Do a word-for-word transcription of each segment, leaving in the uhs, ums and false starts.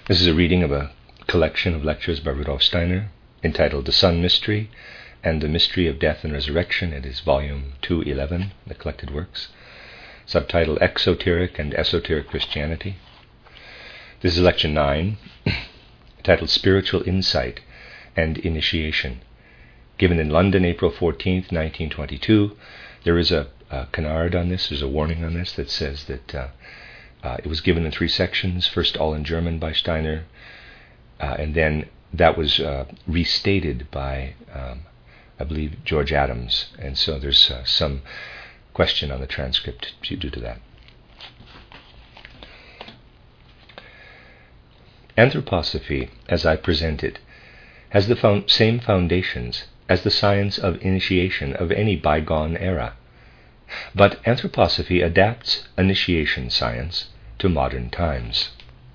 This is a reading of a collection of lectures by Rudolf Steiner entitled The Sun Mystery and the Mystery of Death and Resurrection. It is volume two eleven, the collected works, subtitled Exoteric and Esoteric Christianity. This is lecture nine, titled Spiritual Insight and Initiation, given in London, April fourteenth, nineteen twenty-two. There is a, a canard on this, there's a warning on this that says that uh, uh, it was given in three sections, first all in German by Steiner, uh, and then that was uh, restated by, um, I believe, George Adams, and so there's uh, some question on the transcript due to that. Anthroposophy, as I present it, has the found same foundations as the science of initiation of any bygone era, but anthroposophy adapts initiation science to modern times.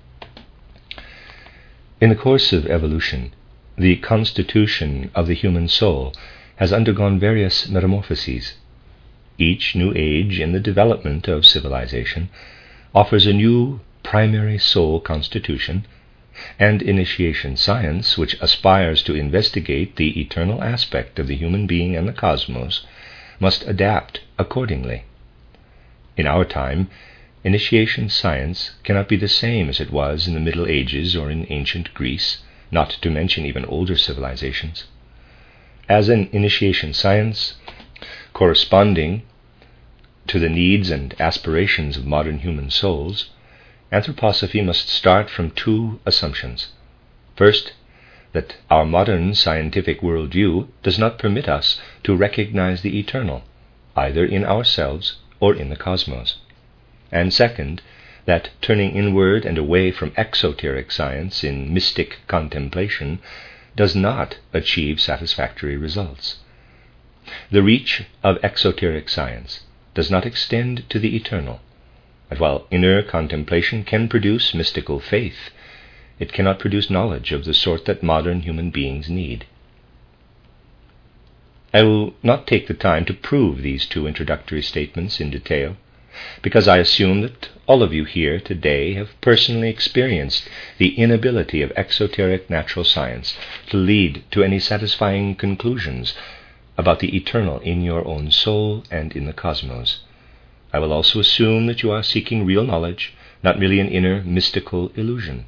In the course of evolution, the constitution of the human soul has undergone various metamorphoses. Each new age in the development of civilization offers a new primary soul constitution, and initiation science, which aspires to investigate the eternal aspect of the human being and the cosmos, must adapt accordingly. In our time, initiation science cannot be the same as it was in the Middle Ages or in ancient Greece, not to mention even older civilizations. As an initiation science corresponding to the needs and aspirations of modern human souls, anthroposophy must start from two assumptions. First, that our modern scientific worldview does not permit us to recognize the eternal, either in ourselves or in the cosmos. And second, that turning inward and away from exoteric science in mystic contemplation does not achieve satisfactory results. The reach of exoteric science does not extend to the eternal, and while inner contemplation can produce mystical faith, it cannot produce knowledge of the sort that modern human beings need. I will not take the time to prove these two introductory statements in detail, because I assume that all of you here today have personally experienced the inability of exoteric natural science to lead to any satisfying conclusions about the eternal in your own soul and in the cosmos. I will also assume that you are seeking real knowledge, not merely an inner mystical illusion.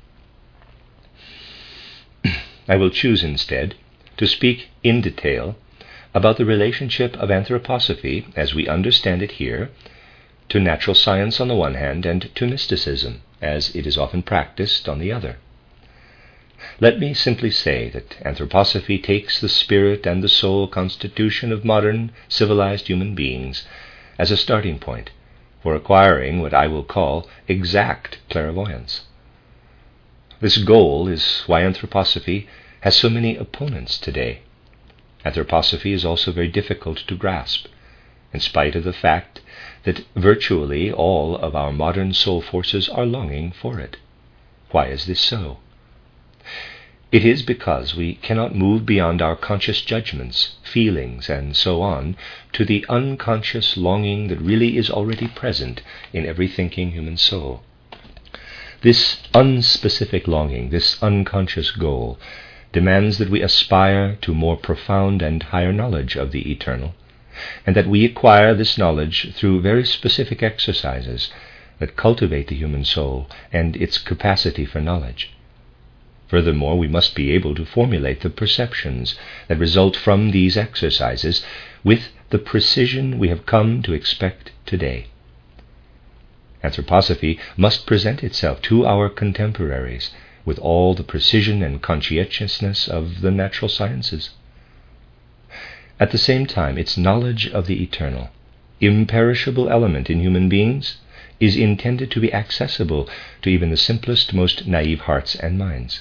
I will choose instead to speak in detail about the relationship of anthroposophy, as we understand it here, to natural science on the one hand and to mysticism, as it is often practiced, on the other. Let me simply say that anthroposophy takes the spirit and the soul constitution of modern civilized human beings as a starting point for acquiring what I will call exact clairvoyance. This goal is why anthroposophy has so many opponents today. Anthroposophy is also very difficult to grasp, in spite of the fact that virtually all of our modern soul forces are longing for it. Why is this so? It is because we cannot move beyond our conscious judgments, feelings, and so on, to the unconscious longing that really is already present in every thinking human soul. This unspecific longing, this unconscious goal, demands that we aspire to more profound and higher knowledge of the eternal, and that we acquire this knowledge through very specific exercises that cultivate the human soul and its capacity for knowledge. Furthermore, we must be able to formulate the perceptions that result from these exercises with the precision we have come to expect today. Anthroposophy must present itself to our contemporaries with all the precision and conscientiousness of the natural sciences. At the same time, its knowledge of the eternal, imperishable element in human beings is intended to be accessible to even the simplest, most naive hearts and minds.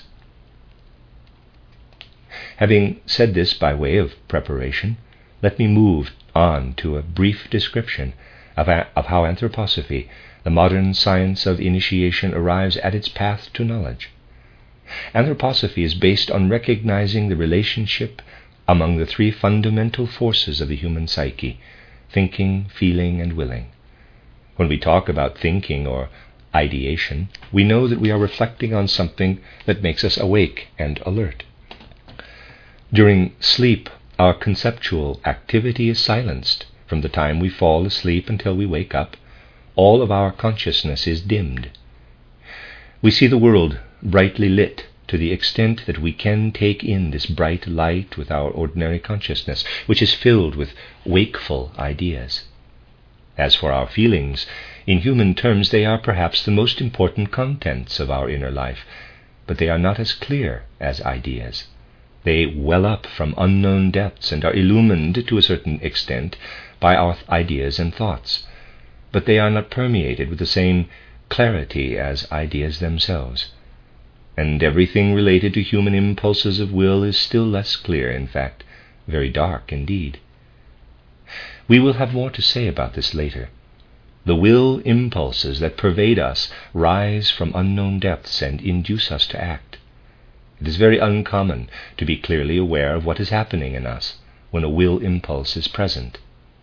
Having said this by way of preparation, let me move on to a brief description of, a- of how anthroposophy, the modern science of initiation, arrives at its path to knowledge. Anthroposophy is based on recognizing the relationship among the three fundamental forces of the human psyche: thinking, feeling, and willing. When we talk about thinking or ideation, we know that we are reflecting on something that makes us awake and alert. During sleep, our conceptual activity is silenced. From the time we fall asleep until we wake up, all of our consciousness is dimmed. We see the world brightly lit to the extent that we can take in this bright light with our ordinary consciousness, which is filled with wakeful ideas. As for our feelings, in human terms they are perhaps the most important contents of our inner life, but they are not as clear as ideas. They well up from unknown depths and are illumined to a certain extent by our ideas and thoughts, but they are not permeated with the same clarity as ideas themselves. And everything related to human impulses of will is still less clear, in fact, very dark indeed. We will have more to say about this later. The will impulses that pervade us rise from unknown depths and induce us to act. It is very uncommon to be clearly aware of what is happening in us when a will impulse is present.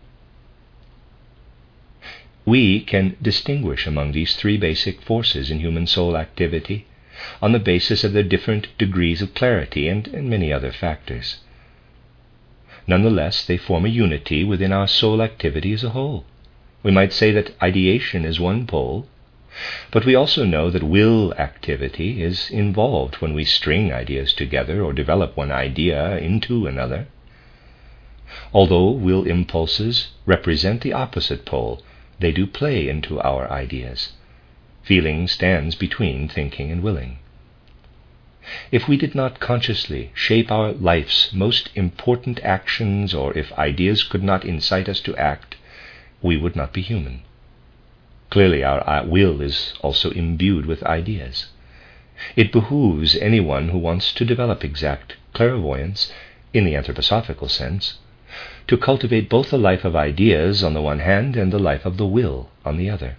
We can distinguish among these three basic forces in human soul activity on the basis of their different degrees of clarity and, and many other factors. Nonetheless, they form a unity within our soul activity as a whole. We might say that ideation is one pole, but we also know that will activity is involved when we string ideas together or develop one idea into another. Although will impulses represent the opposite pole, they do play into our ideas. Feeling stands between thinking and willing. If we did not consciously shape our life's most important actions, or if ideas could not incite us to act, we would not be human. Clearly, our will is also imbued with ideas. It behooves anyone who wants to develop exact clairvoyance, in the anthroposophical sense, to cultivate both the life of ideas on the one hand and the life of the will on the other.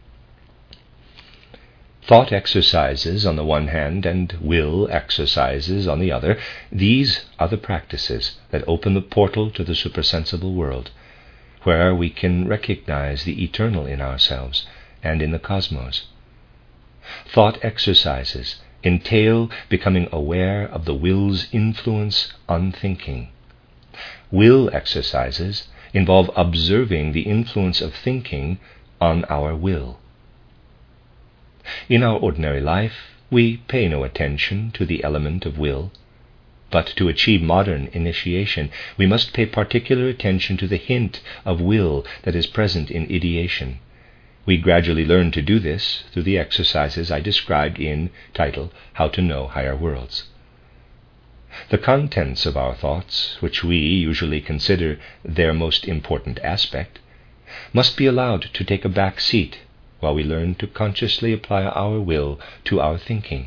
Thought exercises on the one hand and will exercises on the other, these are the practices that open the portal to the supersensible world, where we can recognize the eternal in ourselves and in the cosmos. Thought exercises entail becoming aware of the will's influence on thinking. Will exercises involve observing the influence of thinking on our will. In our ordinary life, we pay no attention to the element of will, but to achieve modern initiation, we must pay particular attention to the hint of will that is present in ideation. We gradually learn to do this through the exercises I described in title How to Know Higher Worlds. The contents of our thoughts, which we usually consider their most important aspect, must be allowed to take a back seat while we learn to consciously apply our will to our thinking.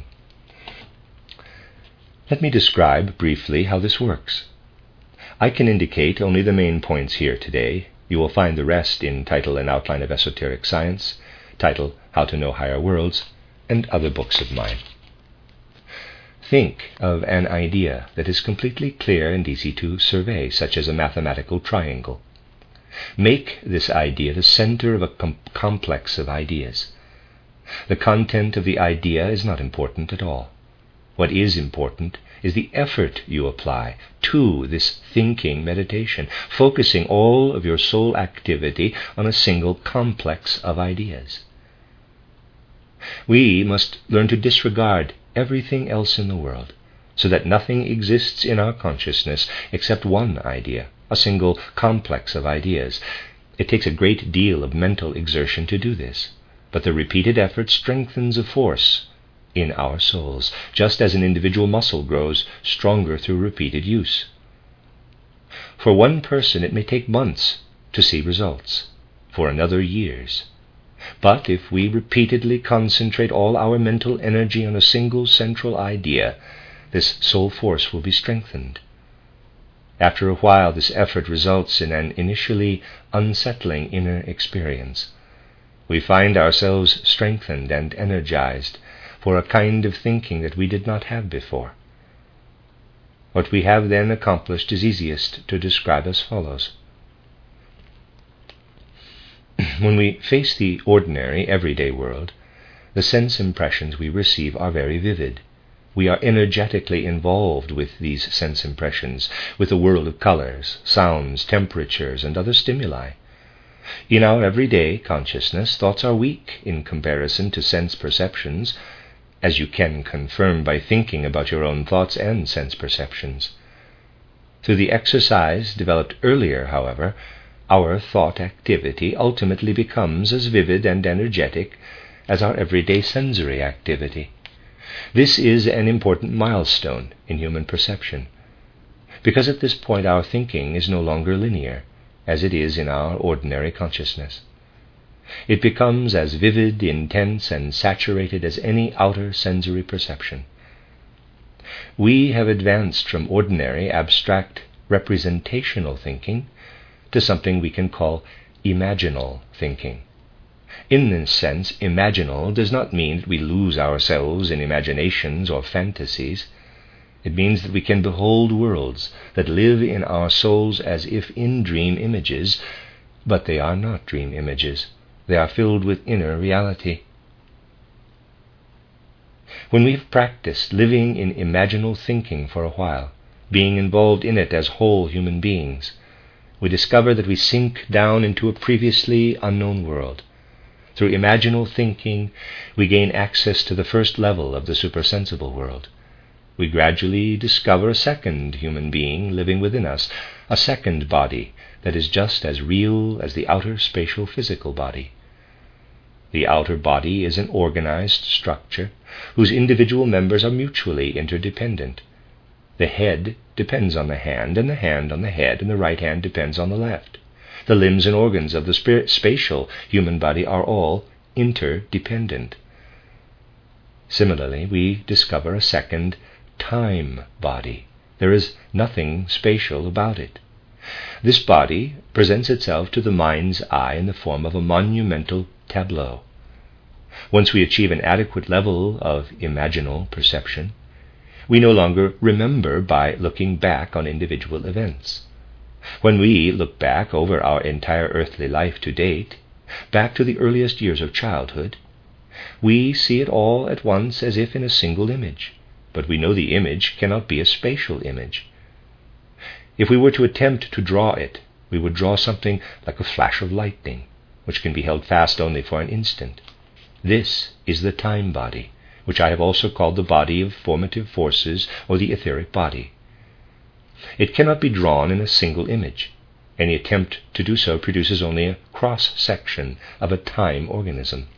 Let me describe briefly how this works. I can indicate only the main points here today. You will find the rest in title An Outline of Esoteric Science, title How to Know Higher Worlds, and other books of mine. Think of an idea that is completely clear and easy to survey, such as a mathematical triangle. Make this idea the center of a com- complex of ideas. The content of the idea is not important at all. What is important is the effort you apply to this thinking meditation, focusing all of your soul activity on a single complex of ideas. We must learn to disregard everything else in the world, so that nothing exists in our consciousness except one idea, a single complex of ideas. It takes a great deal of mental exertion to do this, but the repeated effort strengthens a force in our souls, just as an individual muscle grows stronger through repeated use. For one person it may take months to see results, for another years. But if we repeatedly concentrate all our mental energy on a single central idea, this soul force will be strengthened. After a while, this effort results in an initially unsettling inner experience. We find ourselves strengthened and energized for a kind of thinking that we did not have before. What we have then accomplished is easiest to describe as follows. When we face the ordinary, everyday world, the sense impressions we receive are very vivid. We are energetically involved with these sense impressions, with the world of colors, sounds, temperatures, and other stimuli. In our everyday consciousness, thoughts are weak in comparison to sense perceptions, as you can confirm by thinking about your own thoughts and sense perceptions. Through the exercise developed earlier, however, our thought activity ultimately becomes as vivid and energetic as our everyday sensory activity. This is an important milestone in human perception, because at this point our thinking is no longer linear, as it is in our ordinary consciousness. It becomes as vivid, intense, and saturated as any outer sensory perception. We have advanced from ordinary, abstract, representational thinking to something we can call imaginal thinking. In this sense, imaginal does not mean that we lose ourselves in imaginations or fantasies. It means that we can behold worlds that live in our souls as if in dream images, but they are not dream images. They are filled with inner reality. When we have practiced living in imaginal thinking for a while, being involved in it as whole human beings, we discover that we sink down into a previously unknown world. Through imaginal thinking, we gain access to the first level of the supersensible world. We gradually discover a second human being living within us, a second body that is just as real as the outer spatial physical body. The outer body is an organized structure whose individual members are mutually interdependent. The head depends on the hand, and the hand on the head, and the right hand depends on the left. The limbs and organs of the spirit, spatial human body are all interdependent. Similarly, we discover a second time body. There is nothing spatial about it. This body presents itself to the mind's eye in the form of a monumental tableau. Once we achieve an adequate level of imaginal perception, we no longer remember by looking back on individual events. When we look back over our entire earthly life to date, back to the earliest years of childhood, we see it all at once as if in a single image, but we know the image cannot be a spatial image. If we were to attempt to draw it, we would draw something like a flash of lightning, which can be held fast only for an instant. This is the time body, which I have also called the body of formative forces, or the etheric body. It cannot be drawn in a single image. Any attempt to do so produces only a cross-section of a time organism.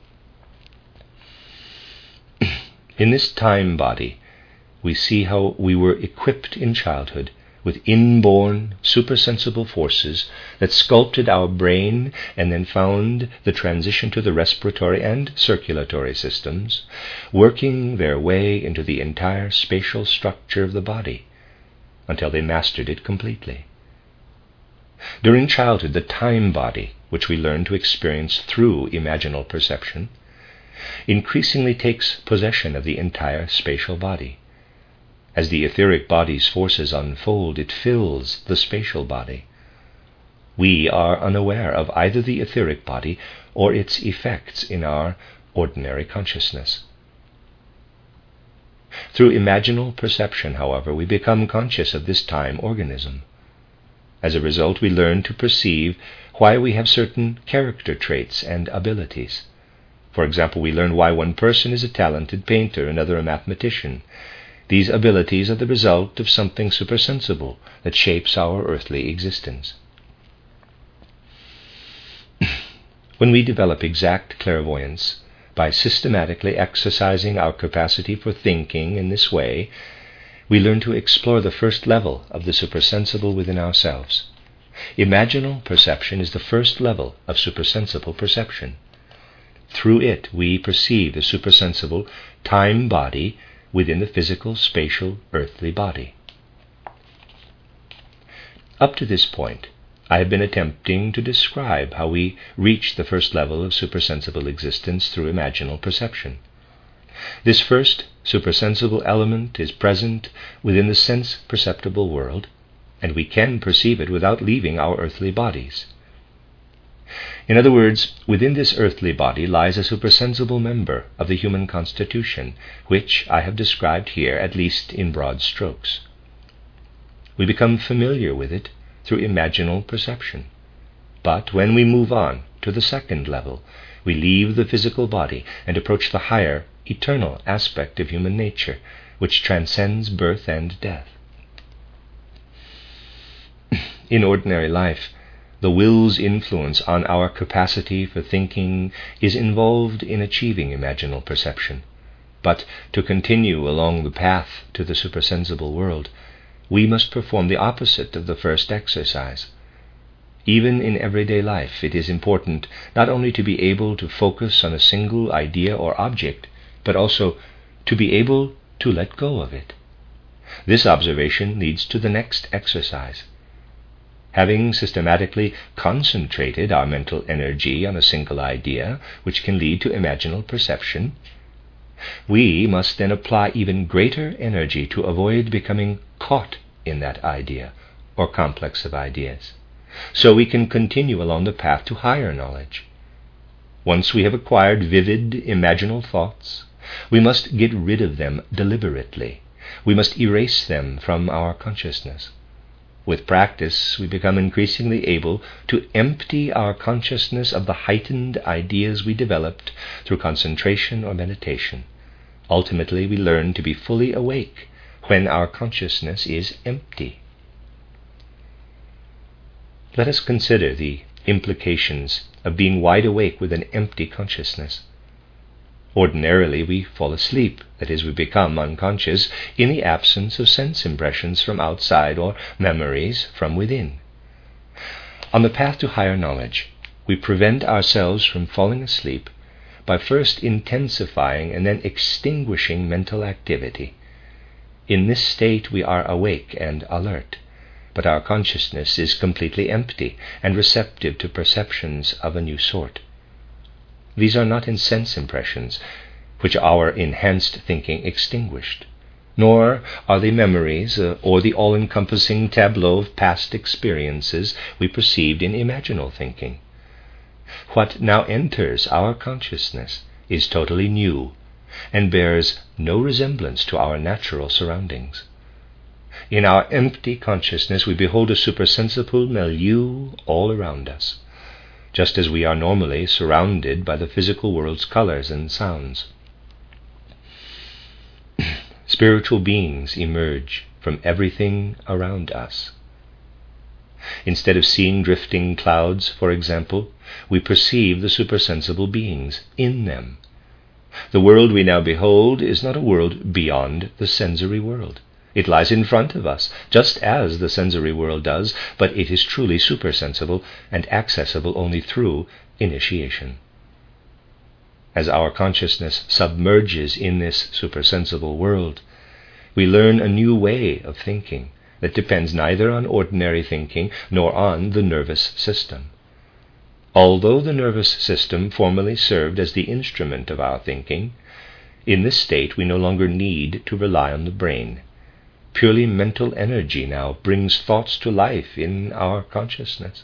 In this time body, we see how we were equipped in childhood with inborn supersensible forces that sculpted our brain and then found the transition to the respiratory and circulatory systems, working their way into the entire spatial structure of the body until they mastered it completely. During childhood, the time body, which we learn to experience through imaginal perception, increasingly takes possession of the entire spatial body. As the etheric body's forces unfold, it fills the spatial body. We are unaware of either the etheric body or its effects in our ordinary consciousness. Through imaginal perception, however, we become conscious of this time organism. As a result, we learn to perceive why we have certain character traits and abilities. For example, we learn why one person is a talented painter, another a mathematician. These abilities are the result of something supersensible that shapes our earthly existence. When we develop exact clairvoyance by systematically exercising our capacity for thinking in this way, we learn to explore the first level of the supersensible within ourselves. Imaginal perception is the first level of supersensible perception. Through it, we perceive the supersensible time body within the physical, spatial, earthly body. Up to this point, I have been attempting to describe how we reach the first level of supersensible existence through imaginal perception. This first supersensible element is present within the sense-perceptible world, and we can perceive it without leaving our earthly bodies. In other words, within this earthly body lies a supersensible member of the human constitution, which I have described here, at least in broad strokes. We become familiar with it through imaginal perception. But when we move on to the second level, we leave the physical body and approach the higher, eternal aspect of human nature, which transcends birth and death. In ordinary life, the will's influence on our capacity for thinking is involved in achieving imaginal perception. But to continue along the path to the supersensible world, we must perform the opposite of the first exercise. Even in everyday life, it is important not only to be able to focus on a single idea or object, but also to be able to let go of it. This observation leads to the next exercise. Having systematically concentrated our mental energy on a single idea, which can lead to imaginal perception, we must then apply even greater energy to avoid becoming caught in that idea or complex of ideas, so we can continue along the path to higher knowledge. Once we have acquired vivid, imaginal thoughts, we must get rid of them deliberately. We must erase them from our consciousness. With practice, we become increasingly able to empty our consciousness of the heightened ideas we developed through concentration or meditation. Ultimately, we learn to be fully awake when our consciousness is empty. Let us consider the implications of being wide awake with an empty consciousness. Ordinarily, we fall asleep, that is, we become unconscious in the absence of sense impressions from outside or memories from within. On the path to higher knowledge, we prevent ourselves from falling asleep by first intensifying and then extinguishing mental activity. In this state we are awake and alert, but our consciousness is completely empty and receptive to perceptions of a new sort. These are not in sense impressions, which our enhanced thinking extinguished, nor are they memories uh, or the all-encompassing tableau of past experiences we perceived in imaginal thinking. What now enters our consciousness is totally new and bears no resemblance to our natural surroundings. In our empty consciousness we behold a supersensible milieu all around us, just as we are normally surrounded by the physical world's colors and sounds. Spiritual beings emerge from everything around us. Instead of seeing drifting clouds, for example, we perceive the supersensible beings in them. The world we now behold is not a world beyond the sensory world. It lies in front of us, just as the sensory world does, but it is truly supersensible and accessible only through initiation. As our consciousness submerges in this supersensible world, we learn a new way of thinking that depends neither on ordinary thinking nor on the nervous system. Although the nervous system formerly served as the instrument of our thinking, in this state we no longer need to rely on the brain. Purely mental energy now brings thoughts to life in our consciousness.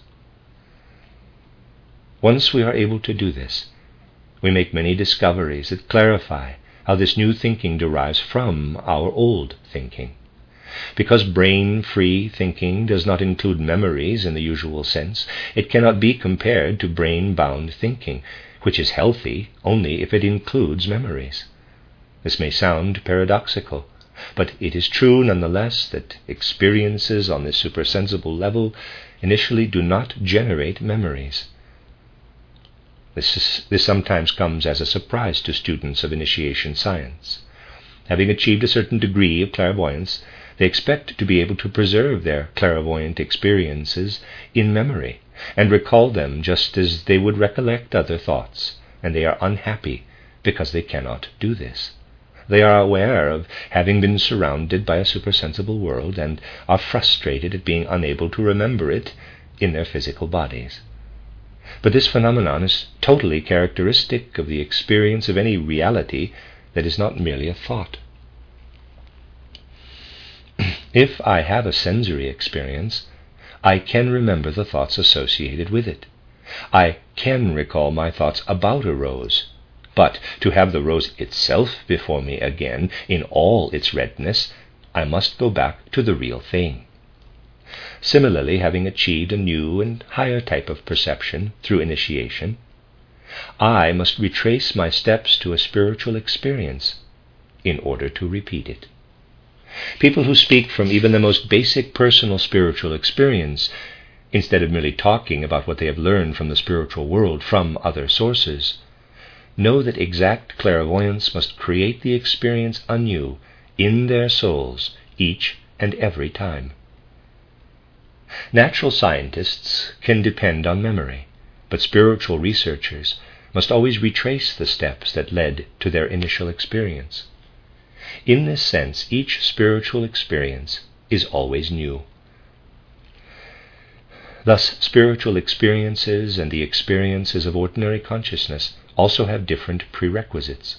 Once we are able to do this, we make many discoveries that clarify how this new thinking derives from our old thinking. Because brain-free thinking does not include memories in the usual sense, it cannot be compared to brain-bound thinking, which is healthy only if it includes memories. This may sound paradoxical, but it is true nonetheless that experiences on this supersensible level initially do not generate memories. This, is, this sometimes comes as a surprise to students of initiation science. Having achieved a certain degree of clairvoyance, they expect to be able to preserve their clairvoyant experiences in memory and recall them just as they would recollect other thoughts, and they are unhappy because they cannot do this. They are aware of having been surrounded by a supersensible world and are frustrated at being unable to remember it in their physical bodies. But this phenomenon is totally characteristic of the experience of any reality that is not merely a thought. If I have a sensory experience, I can remember the thoughts associated with it. I can recall my thoughts about a rose, but to have the rose itself before me again in all its redness, I must go back to the real thing. Similarly, having achieved a new and higher type of perception through initiation, I must retrace my steps to a spiritual experience in order to repeat it. People who speak from even the most basic personal spiritual experience, instead of merely talking about what they have learned from the spiritual world from other sources, know that exact clairvoyance must create the experience anew in their souls each and every time. Natural scientists can depend on memory, but spiritual researchers must always retrace the steps that led to their initial experience. In this sense, each spiritual experience is always new. Thus, spiritual experiences and the experiences of ordinary consciousness also have different prerequisites.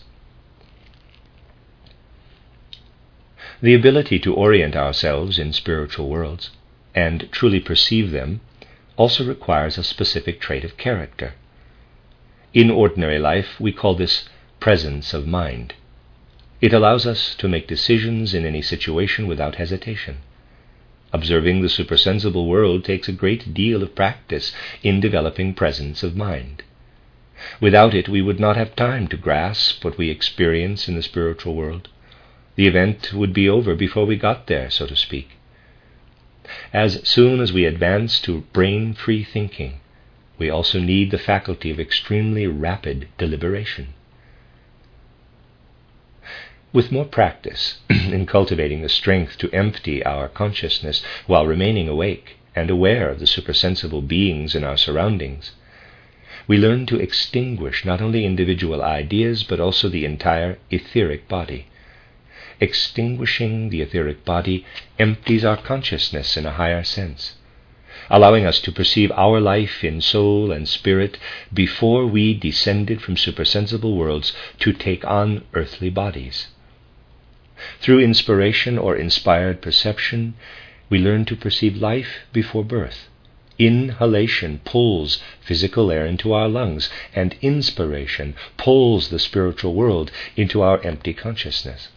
The ability to orient ourselves in spiritual worlds and truly perceive them also requires a specific trait of character. In ordinary life, we call this presence of mind. It allows us to make decisions in any situation without hesitation. Observing the supersensible world takes a great deal of practice in developing presence of mind. Without it, we would not have time to grasp what we experience in the spiritual world. The event would be over before we got there, so to speak. As soon as we advance to brain-free thinking, we also need the faculty of extremely rapid deliberation. With more practice in cultivating the strength to empty our consciousness while remaining awake and aware of the supersensible beings in our surroundings, we learn to extinguish not only individual ideas but also the entire etheric body. Extinguishing the etheric body empties our consciousness in a higher sense, allowing us to perceive our life in soul and spirit before we descended from supersensible worlds to take on earthly bodies. Through inspiration or inspired perception, we learn to perceive life before birth. Inhalation pulls physical air into our lungs, and inspiration pulls the spiritual world into our empty consciousness.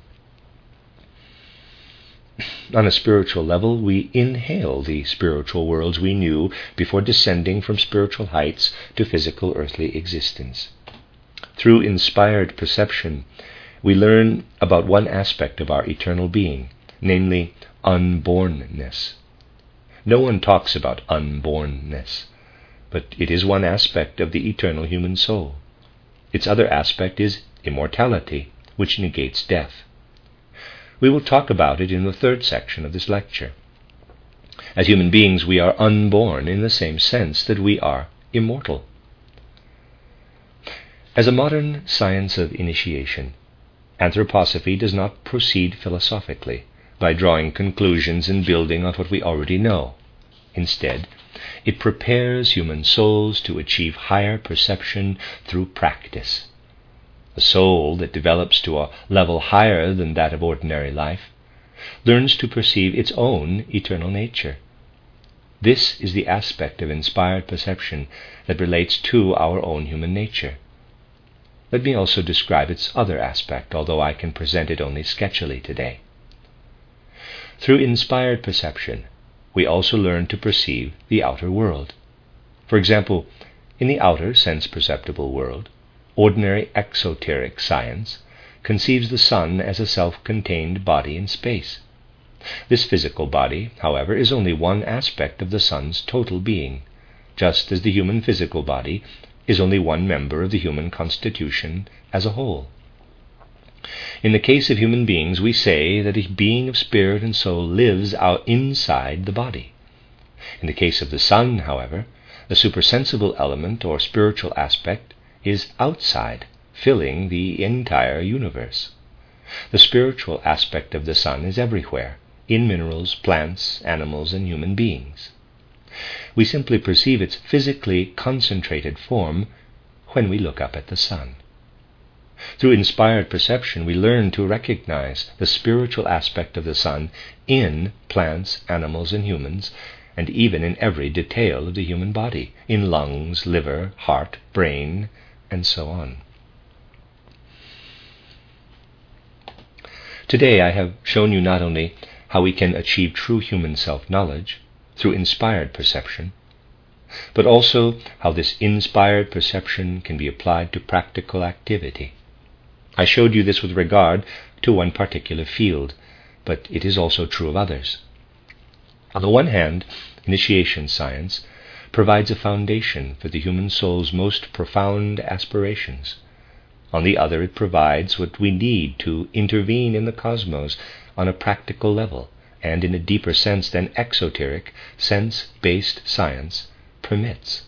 On a spiritual level, we inhale the spiritual worlds we knew before descending from spiritual heights to physical earthly existence. Through inspired perception, we learn about one aspect of our eternal being, namely unbornness. No one talks about unbornness, but it is one aspect of the eternal human soul. Its other aspect is immortality, which negates death. We will talk about it in the third section of this lecture. As human beings, we are unborn in the same sense that we are immortal. As a modern science of initiation, anthroposophy does not proceed philosophically by drawing conclusions and building on what we already know. Instead, it prepares human souls to achieve higher perception through practice. A soul that develops to a level higher than that of ordinary life learns to perceive its own eternal nature. This is the aspect of inspired perception that relates to our own human nature. Let me also describe its other aspect, although I can present it only sketchily today. Through inspired perception, we also learn to perceive the outer world. For example, in the outer sense-perceptible world, ordinary exoteric science conceives the sun as a self-contained body in space. This physical body, however, is only one aspect of the sun's total being, just as the human physical body is only one member of the human constitution as a whole. In the case of human beings, we say that a being of spirit and soul lives out inside the body. In the case of the sun, however, the supersensible element or spiritual aspect is outside, filling the entire universe. The spiritual aspect of the sun is everywhere, in minerals, plants, animals, and human beings. We simply perceive its physically concentrated form when we look up at the sun. Through inspired perception, we learn to recognize the spiritual aspect of the sun in plants, animals, and humans, and even in every detail of the human body, in lungs, liver, heart, brain, and so on. Today I have shown you not only how we can achieve true human self-knowledge through inspired perception, but also how this inspired perception can be applied to practical activity. I showed you this with regard to one particular field, but it is also true of others. On the one hand, initiation science provides a foundation for the human soul's most profound aspirations. On the other, it provides what we need to intervene in the cosmos on a practical level and in a deeper sense than exoteric, sense-based science permits.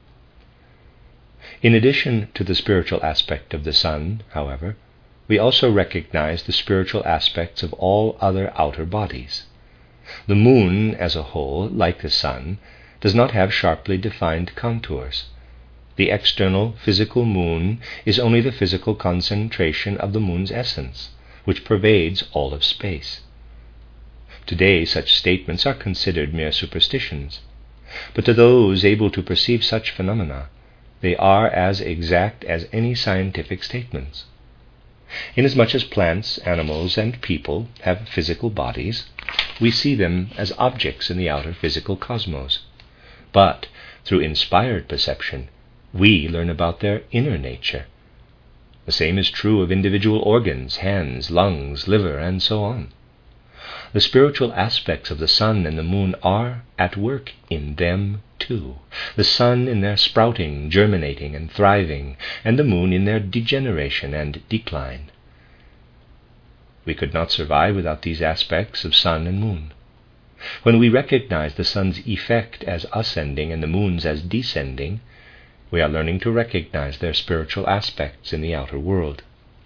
In addition to the spiritual aspect of the sun, however, we also recognize the spiritual aspects of all other outer bodies. The moon as a whole, like the sun, does not have sharply defined contours. The external physical moon is only the physical concentration of the moon's essence, which pervades all of space. Today such statements are considered mere superstitions, but to those able to perceive such phenomena, they are as exact as any scientific statements. Inasmuch as plants, animals, and people have physical bodies, we see them as objects in the outer physical cosmos. But through inspired perception, we learn about their inner nature. The same is true of individual organs, hands, lungs, liver, and so on. The spiritual aspects of the sun and the moon are at work in them too. The sun in their sprouting, germinating, and thriving, and the moon in their degeneration and decline. We could not survive without these aspects of sun and moon. When we recognize the sun's effect as ascending and the moon's as descending, we are learning to recognize their spiritual aspects in the outer world.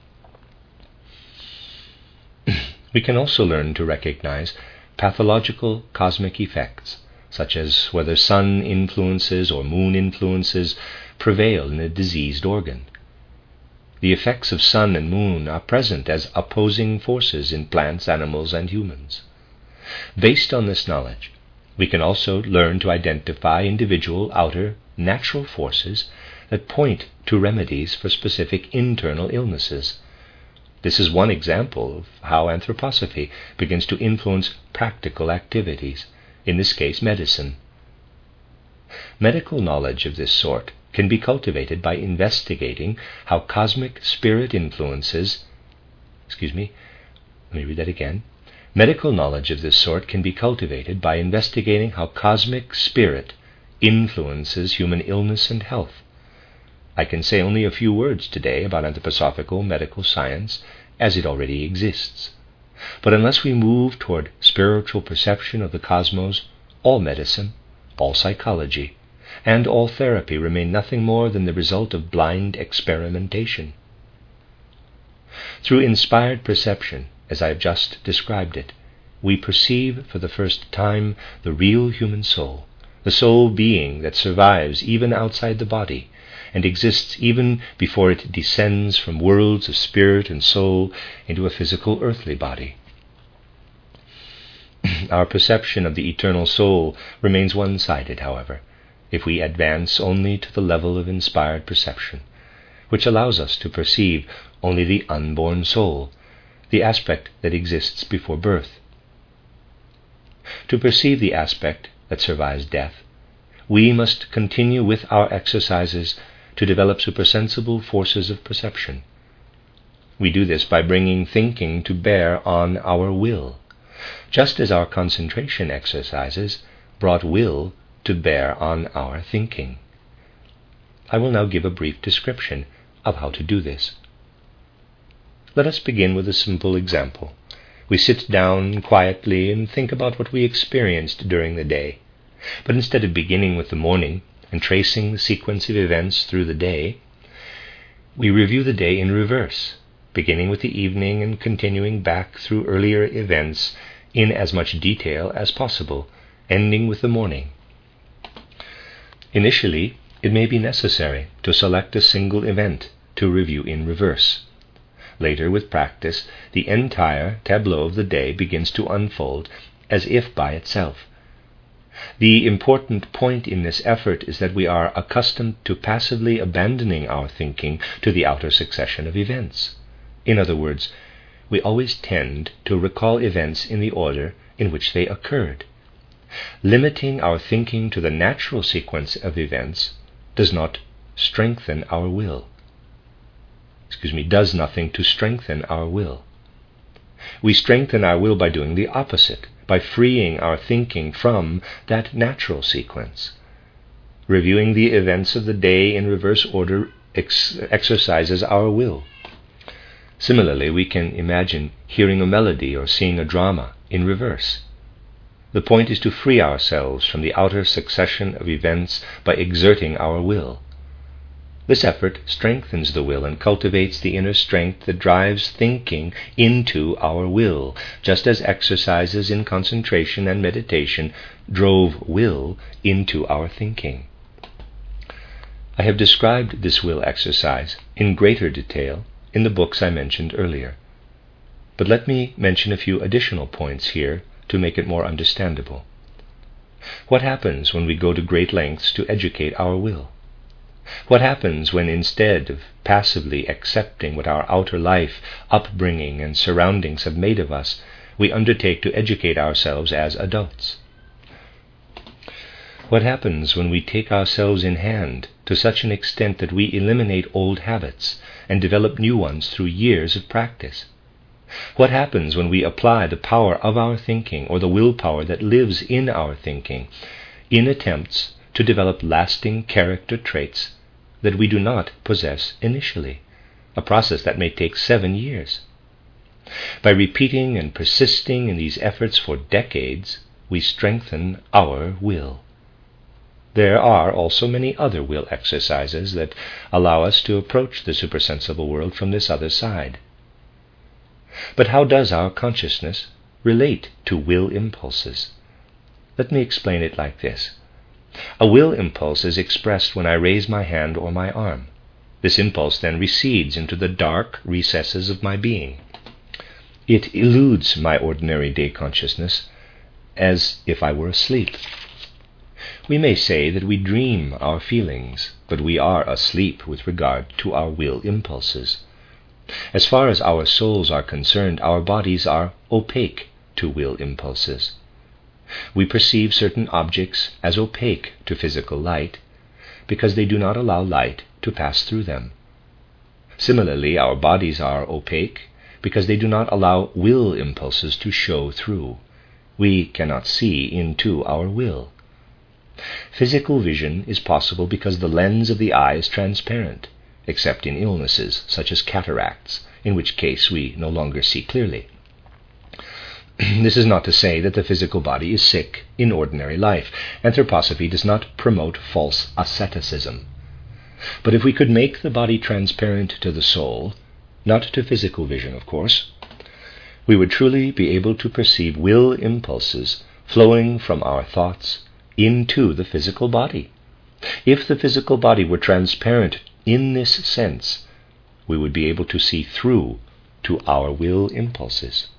We can also learn to recognize pathological cosmic effects, such as whether sun influences or moon influences prevail in a diseased organ. The effects of sun and moon are present as opposing forces in plants, animals, and humans. Based on this knowledge, we can also learn to identify individual outer natural forces that point to remedies for specific internal illnesses. This is one example of how anthroposophy begins to influence practical activities, in this case medicine. Medical knowledge of this sort can be cultivated by investigating how cosmic spirit influences, excuse me, let me read that again. Medical knowledge of this sort can be cultivated by investigating how cosmic spirit influences human illness and health. I can say only a few words today about anthroposophical medical science as it already exists. But unless we move toward spiritual perception of the cosmos, all medicine, all psychology, and all therapy remain nothing more than the result of blind experimentation. Through inspired perception, as I have just described it, we perceive for the first time the real human soul, the soul being that survives even outside the body, and exists even before it descends from worlds of spirit and soul into a physical earthly body. Our perception of the eternal soul remains one-sided, however, if we advance only to the level of inspired perception, which allows us to perceive only the unborn soul, the aspect that exists before birth. To perceive the aspect that survives death, we must continue with our exercises to develop supersensible forces of perception. We do this by bringing thinking to bear on our will, just as our concentration exercises brought will to bear on our thinking. I will now give a brief description of how to do this. Let us begin with a simple example. We sit down quietly and think about what we experienced during the day. But instead of beginning with the morning and tracing the sequence of events through the day, we review the day in reverse, beginning with the evening and continuing back through earlier events in as much detail as possible, ending with the morning. Initially, it may be necessary to select a single event to review in reverse. Later, with practice, the entire tableau of the day begins to unfold as if by itself. The important point in this effort is that we are accustomed to passively abandoning our thinking to the outer succession of events. In other words, we always tend to recall events in the order in which they occurred. Limiting our thinking to the natural sequence of events does not strengthen our will. Excuse me, does nothing to strengthen our will. We strengthen our will by doing the opposite, by freeing our thinking from that natural sequence. Reviewing the events of the day in reverse order ex- exercises our will. Similarly, we can imagine hearing a melody or seeing a drama in reverse. The point is to free ourselves from the outer succession of events by exerting our will. This effort strengthens the will and cultivates the inner strength that drives thinking into our will, just as exercises in concentration and meditation drove will into our thinking. I have described this will exercise in greater detail in the books I mentioned earlier. But let me mention a few additional points here to make it more understandable. What happens when we go to great lengths to educate our will? What happens when, instead of passively accepting what our outer life, upbringing, and surroundings have made of us, we undertake to educate ourselves as adults? What happens when we take ourselves in hand to such an extent that we eliminate old habits and develop new ones through years of practice? What happens when we apply the power of our thinking, or the willpower that lives in our thinking, in attempts to develop lasting character traits that we do not possess initially, a process that may take seven years? By repeating and persisting in these efforts for decades, we strengthen our will. There are also many other will exercises that allow us to approach the supersensible world from this other side. But how does our consciousness relate to will impulses? Let me explain it like this. A will impulse is expressed when I raise my hand or my arm. This impulse then recedes into the dark recesses of my being. It eludes my ordinary day consciousness as if I were asleep. We may say that we dream our feelings, but we are asleep with regard to our will impulses. As far as our souls are concerned, our bodies are opaque to will impulses. We perceive certain objects as opaque to physical light because they do not allow light to pass through them. Similarly, our bodies are opaque because they do not allow will impulses to show through. We cannot see into our will. Physical vision is possible because the lens of the eye is transparent, except in illnesses such as cataracts, in which case we no longer see clearly. This is not to say that the physical body is sick in ordinary life. Anthroposophy does not promote false asceticism. But if we could make the body transparent to the soul, not to physical vision, of course, we would truly be able to perceive will impulses flowing from our thoughts into the physical body. If the physical body were transparent in this sense, we would be able to see through to our will impulses.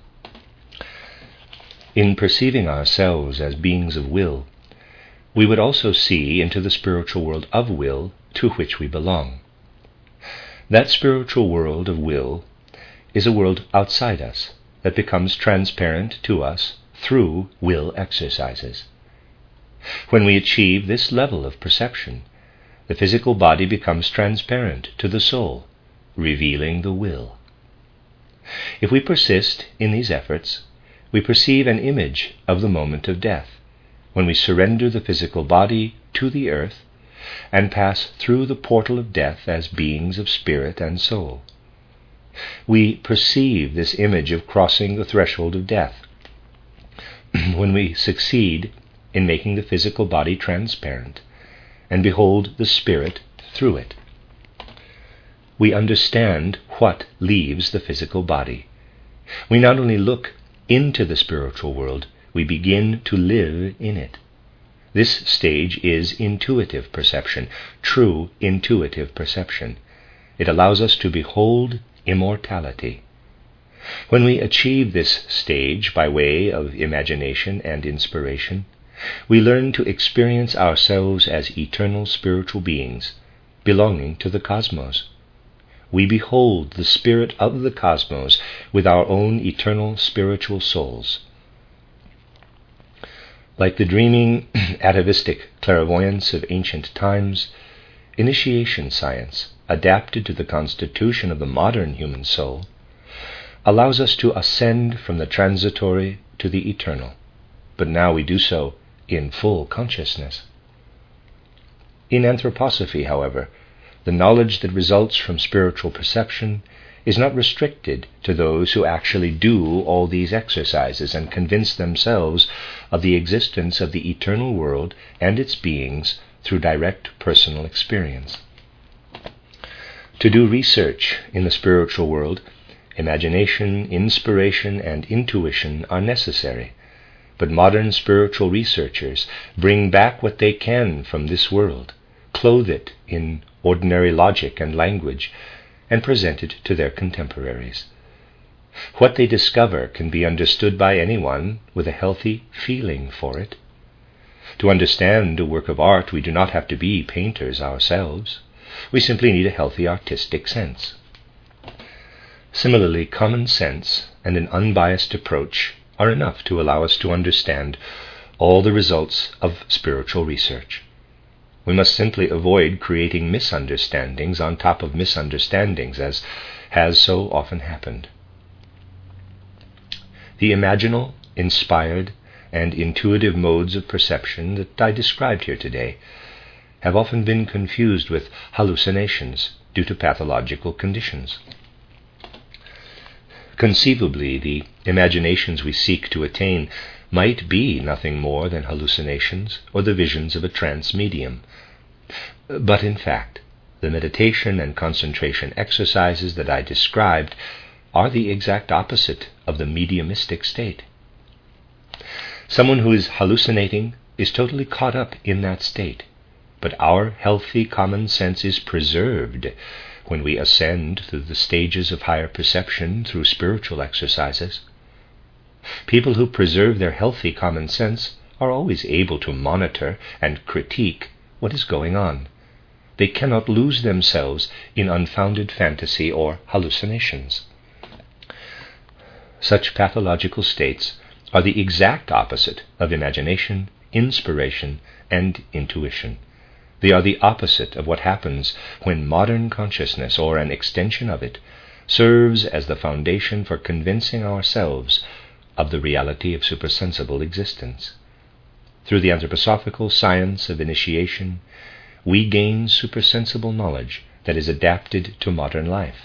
In perceiving ourselves as beings of will, we would also see into the spiritual world of will to which we belong. That spiritual world of will is a world outside us that becomes transparent to us through will exercises. When we achieve this level of perception, the physical body becomes transparent to the soul, revealing the will. If we persist in these efforts, we perceive an image of the moment of death, when we surrender the physical body to the earth and pass through the portal of death as beings of spirit and soul. We perceive this image of crossing the threshold of death when we succeed in making the physical body transparent and behold the spirit through it. We understand what leaves the physical body. We not only look into the spiritual world, we begin to live in it. This stage is intuitive perception, true intuitive perception. It allows us to behold immortality. When we achieve this stage by way of imagination and inspiration, we learn to experience ourselves as eternal spiritual beings belonging to the cosmos. We behold the spirit of the cosmos with our own eternal spiritual souls. Like the dreaming, atavistic clairvoyance of ancient times, initiation science, adapted to the constitution of the modern human soul, allows us to ascend from the transitory to the eternal, but now we do so in full consciousness. In anthroposophy, however, the knowledge that results from spiritual perception is not restricted to those who actually do all these exercises and convince themselves of the existence of the eternal world and its beings through direct personal experience. To do research in the spiritual world, imagination, inspiration, and intuition are necessary, but modern spiritual researchers bring back what they can from this world, clothe it in ordinary logic and language, and present it to their contemporaries. What they discover can be understood by anyone with a healthy feeling for it. To understand a work of art, we do not have to be painters ourselves. We simply need a healthy artistic sense. Similarly, common sense and an unbiased approach are enough to allow us to understand all the results of spiritual research. We must simply avoid creating misunderstandings on top of misunderstandings, as has so often happened. The imaginal, inspired, and intuitive modes of perception that I described here today have often been confused with hallucinations due to pathological conditions. Conceivably, the imaginations we seek to attain might be nothing more than hallucinations or the visions of a trance medium. But in fact, the meditation and concentration exercises that I described are the exact opposite of the mediumistic state. Someone who is hallucinating is totally caught up in that state, but our healthy common sense is preserved when we ascend through the stages of higher perception through spiritual exercises. People who preserve their healthy common sense are always able to monitor and critique what is going on. They cannot lose themselves in unfounded fantasy or hallucinations. Such pathological states are the exact opposite of imagination, inspiration, and intuition. They are the opposite of what happens when modern consciousness, or an extension of it, serves as the foundation for convincing ourselves of the reality of supersensible existence. Through the anthroposophical science of initiation, we gain supersensible knowledge that is adapted to modern life.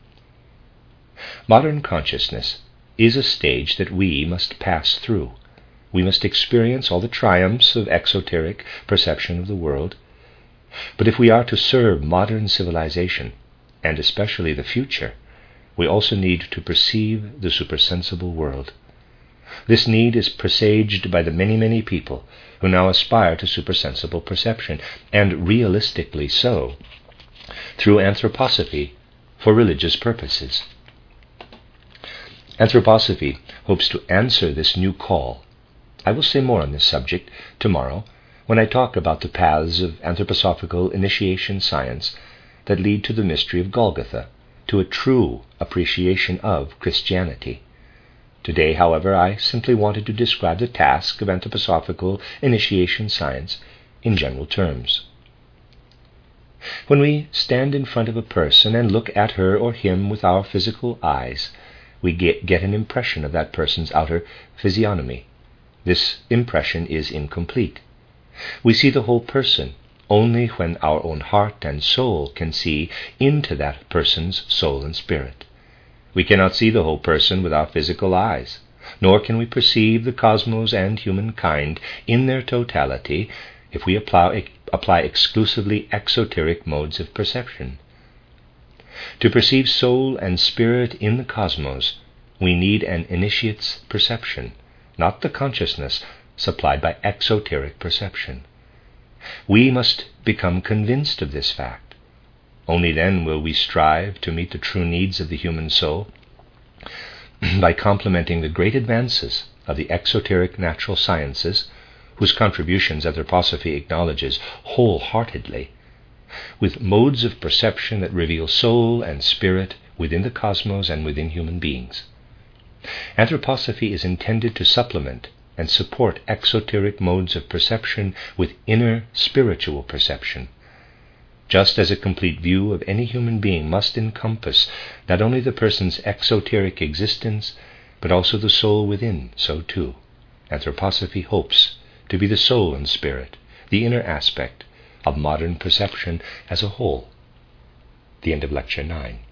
Modern consciousness is a stage that we must pass through. We must experience all the triumphs of exoteric perception of the world. But if we are to serve modern civilization, and especially the future, we also need to perceive the supersensible world. This need is presaged by the many, many people who now aspire to supersensible perception, and realistically so, through anthroposophy for religious purposes. Anthroposophy hopes to answer this new call. I will say more on this subject tomorrow when I talk about the paths of anthroposophical initiation science that lead to the mystery of Golgotha, to a true appreciation of Christianity. Today, however, I simply wanted to describe the task of anthroposophical initiation science in general terms. When we stand in front of a person and look at her or him with our physical eyes, we get, get an impression of that person's outer physiognomy. This impression is incomplete. We see the whole person only when our own heart and soul can see into that person's soul and spirit. We cannot see the whole person with our physical eyes, nor can we perceive the cosmos and humankind in their totality if we apply, apply exclusively exoteric modes of perception. To perceive soul and spirit in the cosmos, we need an initiate's perception, not the consciousness supplied by exoteric perception. We must become convinced of this fact. Only then will we strive to meet the true needs of the human soul by complementing the great advances of the exoteric natural sciences, whose contributions anthroposophy acknowledges wholeheartedly, with modes of perception that reveal soul and spirit within the cosmos and within human beings. Anthroposophy is intended to supplement and support exoteric modes of perception with inner spiritual perception, just as a complete view of any human being must encompass not only the person's exoteric existence, but also the soul within. So too, anthroposophy hopes to be the soul and spirit, the inner aspect of modern perception as a whole. The end of Lecture nine.